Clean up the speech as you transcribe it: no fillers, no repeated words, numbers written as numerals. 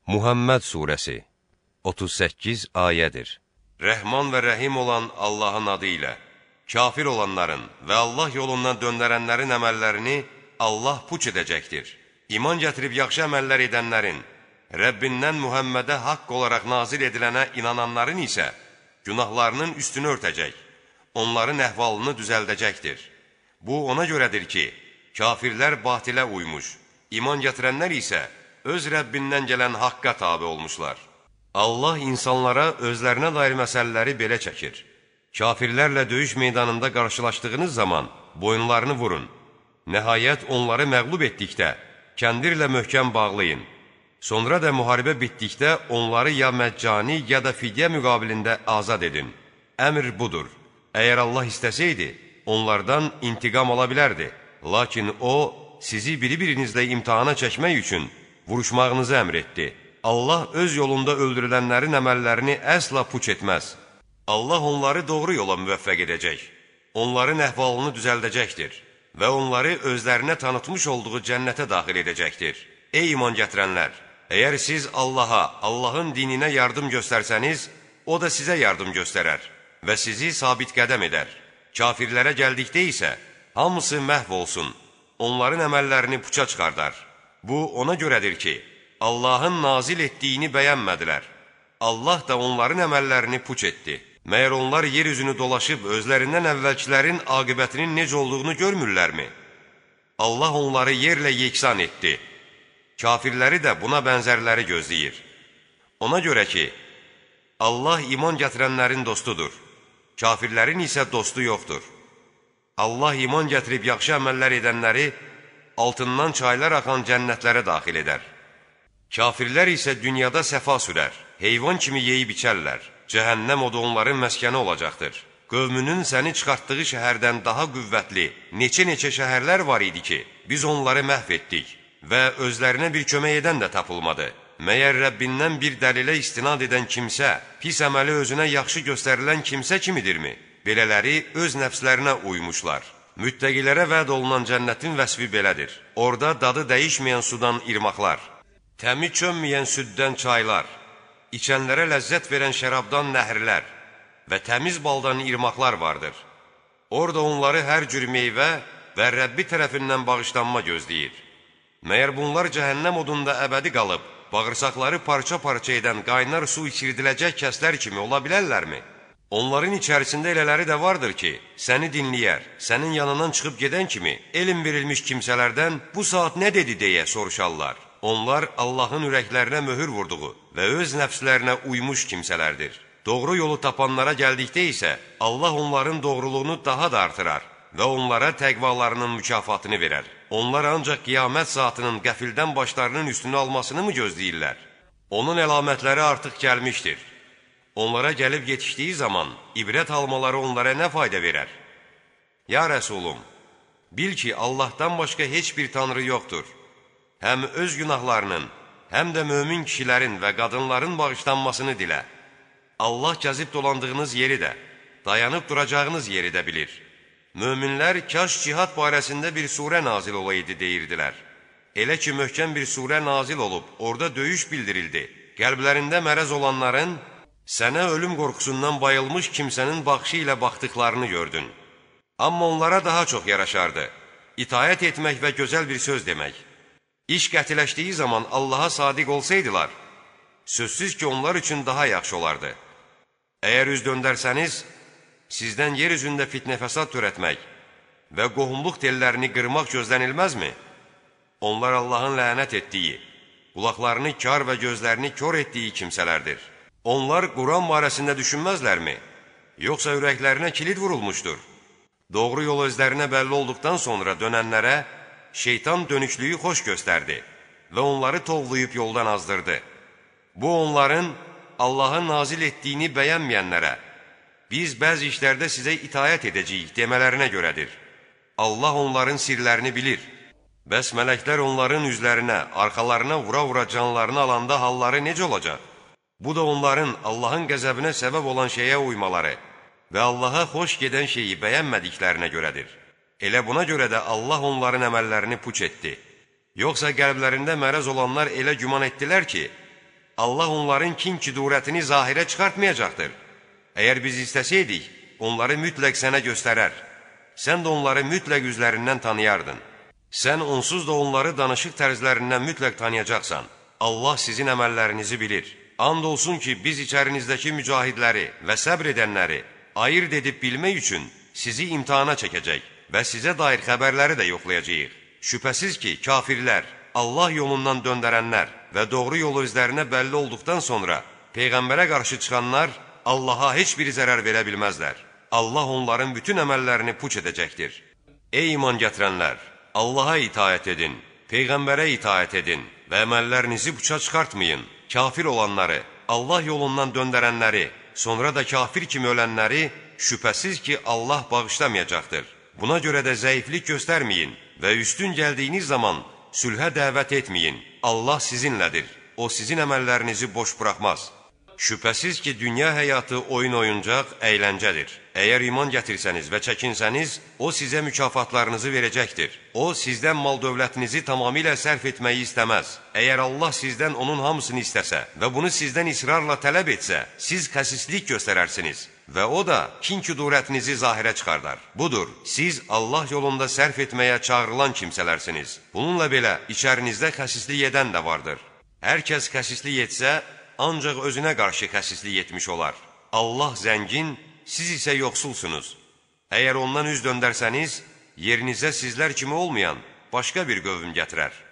Muhammed Suresi 38 ayədir. Rəhman və rəhim olan Allahın adı ilə, kafir olanların və Allah yolundan döndərənlərin əməllərini Allah puç edəcəkdir. İman gətirib yaxşı əməllər edənlərin, Rəbbindən Muhammedə haqq olaraq nazil edilənə inananların isə günahlarının üstünü örtəcək, onların əhvalını düzəldəcəkdir. Bu ona görədir ki, kafirlər batilə uymuş, iman gətirənlər isə öz Rəbbindən gələn haqqa tabi olmuşlar. Allah insanlara özlərinə dair məsələləri belə çəkir. Kafirlərlə döyüş meydanında qarşılaşdığınız zaman boyunlarını vurun. Nəhayət onları məğlub etdikdə kəndirlə möhkəm bağlayın. Sonra da müharibə bitdikdə onları ya məccani ya da fidyə müqabilində azad edin. Əmr budur. Əgər Allah istəsəydi, onlardan intiqam ala bilərdi. Lakin o, sizi biri-birinizlə imtihana çəkmək üçün vuruşmağınızı əmr etdi. Allah öz yolunda öldürülənlərin əməllərini əsla puç etməz. Allah onları doğru yola müvəffəq edəcək. Onların əhvalını düzəldəcəkdir və onları özlərinə tanıtmış olduğu cənnətə daxil edəcəkdir. Ey iman gətirənlər! Əgər siz Allaha, Allahın dininə yardım göstərsəniz, o da sizə yardım göstərər və sizi sabit qədəm edər. Kafirlərə gəldikdə isə hamısı məhv olsun, onların əməllərini puça çıxardar. Bu ona görədir ki, Allahın nazil etdiyini bəyənmədilər. Allah da onların əməllərini puç etdi. Məyər onlar yer üzünü dolaşıb özlərindən əvvəlkilərin aqibətinin necə olduğunu görmürlərmi? Allah onları yerlə yeksan etdi. Kafirləri də buna bənzərləri gözləyir. Ona görə ki, Allah iman gətirənlərin dostudur. Kafirlərin isə dostu yoxdur. Allah iman gətirib yaxşı əməllər edənləri altından çaylar axan cənnətlərə daxil edər. Kafirlər isə dünyada səfa sürər, heyvan kimi yeyib içərlər. Cəhənnəm odu onların məskəni olacaqdır. Qövmünün səni çıxartdığı şəhərdən daha qüvvətli, neçə-neçə şəhərlər var idi ki, biz onları məhv etdik və özlərinə bir kömək edən də tapılmadı. Məyər Rəbbindən bir dəlilə istinad edən kimsə, pis əməli özünə yaxşı göstərilən kimsə kimidirmi? Belələri öz nəfslərinə uymuşlar. Müttəqilərə vəd olunan cənnətin vəsfi belədir. Orada dadı dəyişməyən sudan irmaqlar, təmi çönməyən süddən çaylar, içənlərə ləzzət verən şərabdan nəhrlər və təmiz baldan irmaqlar vardır. Orada onları hər cür meyvə və Rəbbi tərəfindən bağışlanma gözləyir. Məyər bunlar cəhənnəm odunda əbədi qalıb, bağırsaqları parça-parça edən qaynar su içirdiləcək kəslər kimi ola bilərlərmi? Onların içərisində elələri də vardır ki, səni dinləyər, sənin yanından çıxıb gedən kimi elm verilmiş kimsələrdən bu saat nə dedi deyə soruşarlar. Onlar Allahın ürəklərinə möhür vurduğu və öz nəfslərinə uymuş kimsələrdir. Doğru yolu tapanlara gəldikdə isə Allah onların doğruluğunu daha da artırar və onlara təqvalarının mükafatını verər. Onlar ancaq qiyamət saatının qəfildən başlarının üstünü almasını mı gözləyirlər? Onun əlamətləri artıq gəlmişdir. Onlara gəlib yetişdiyi zaman ibrət almaları onlara nə fayda verər? Ya Rəsulum, bil ki, Allahdan başqa heç bir tanrı yoxdur. Həm öz günahlarının, həm də mömin kişilərin və qadınların bağışlanmasını dilə. Allah gəzib dolandığınız yeri də, dayanıb duracağınız yeri də bilir. Möminlər kaş cihad barəsində bir surə nazil olaydı deyirdilər. Elə ki, möhkəm bir surə nazil olub, orada döyüş bildirildi. Qəlblərində mərəz olanların, sənə ölüm qorxusundan bayılmış kimsənin baxışı ilə baxdıqlarını gördün. Amma onlara daha çox yaraşardı. İtaət etmək və gözəl bir söz demək. İş qətiləşdiyi zaman Allaha sadiq olsaydılar, sözsüz ki, onlar üçün daha yaxşı olardı. Əgər üz döndərsəniz, sizdən yer üzündə fitnə fəsad törətmək və qohumluq tellərini qırmaq gözlənilməzmi? Onlar Allahın lənət etdiyi, qulaqlarını kar və gözlərini kör etdiyi kimsələrdir. Onlar Quran barəsində düşünməzlərmi? Yoxsa ürəklərinə kilid vurulmuşdur? Doğru yol özlərinə bəlli olduqdan sonra dönənlərə şeytan dönüklüyü xoş göstərdi və onları tovlayıb yoldan azdırdı. Bu onların Allahın nazil etdiyini bəyənməyənlərə, biz bəzi işlərdə sizə itayət edəcəyik demələrinə görədir. Allah onların sirlərini bilir. Bəs mələklər onların üzlərinə, arxalarına vura-vura canlarını alanda halları necə olacaq? Bu da onların Allahın qəzəbinə səbəb olan şeyə uymaları və Allaha xoş gedən şeyi bəyənmədiklərinə görədir. Elə buna görə də Allah onların əməllərini puç etdi. Yoxsa qəlblərində mərəz olanlar elə güman etdilər ki, Allah onların kin-kudurətini zahirə çıxartmayacaqdır. Əgər biz istəsəydik, onları mütləq sənə göstərər. Sən də onları mütləq üzlərindən tanıyardın. Sən onsuz da onları danışıq tərzlərindən mütləq tanıyacaqsan. Allah sizin əməllərinizi bilir. And olsun ki, biz içərinizdəki mücahidləri və səbr edənləri ayırt edib bilmək üçün sizi imtihana çəkəcək və sizə dair xəbərləri də yoxlayacağıq. Şübhəsiz ki, kafirlər, Allah yolundan döndərənlər və doğru yol özlərinə bəlli olduqdan sonra Peyğəmbərə qarşı çıxanlar Allaha heç bir zərər verə bilməzlər. Allah onların bütün əməllərini puç edəcəkdir. Ey iman gətirənlər! Allaha itaət edin, Peyğəmbərə itaət edin və əməllərinizi puça çıxartmayın. Kafir olanları, Allah yolundan döndərənləri, sonra da kafir kimi ölənləri şübhəsiz ki, Allah bağışlamayacaqdır. Buna görə də zəiflik göstərməyin və üstün gəldiyiniz zaman sülhə dəvət etməyin. Allah sizinlədir, o sizin əməllərinizi boş buraxmaz. Şübhəsiz ki, dünya həyatı oyun-oyuncaq, əyləncədir. Əgər iman gətirsəniz və çəkinsəniz, o sizə mükafatlarınızı verəcəkdir. O, sizdən mal-dövlətinizi tamamilə sərf etməyi istəməz. Əgər Allah sizdən onun hamısını istəsə və bunu sizdən israrla tələb etsə, siz xəsislik göstərərsiniz və o da kin-kudurətinizi zahirə çıxardar. Budur, siz Allah yolunda sərf etməyə çağırılan kimsələrsiniz. Bununla belə, içərinizdə xəsislik edən də vardır. Hər kəs xəsislik etsə, ancaq özünə qarşı xəsislik etmiş olar. Allah zəngin, siz isə yoxsulsunuz. Əgər ondan üz döndərsəniz, yerinizə sizlər kimi olmayan başqa bir qövm gətirər.